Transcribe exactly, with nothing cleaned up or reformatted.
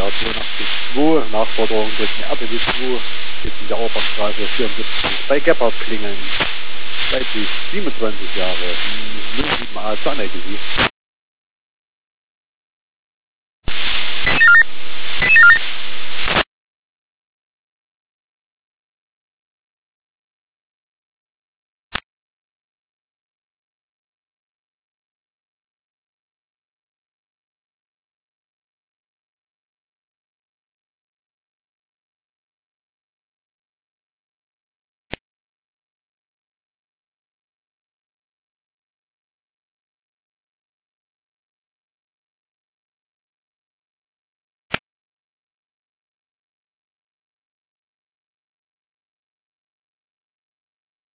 Jahr zweiundachtzig zwei, Nachforderung drücken R B W zwei, jetzt in der Auerbachstraße vierundsiebzig, bei Gebhardt klingeln, weiblich siebenundzwanzig Jahre, null sieben a Zahnecke.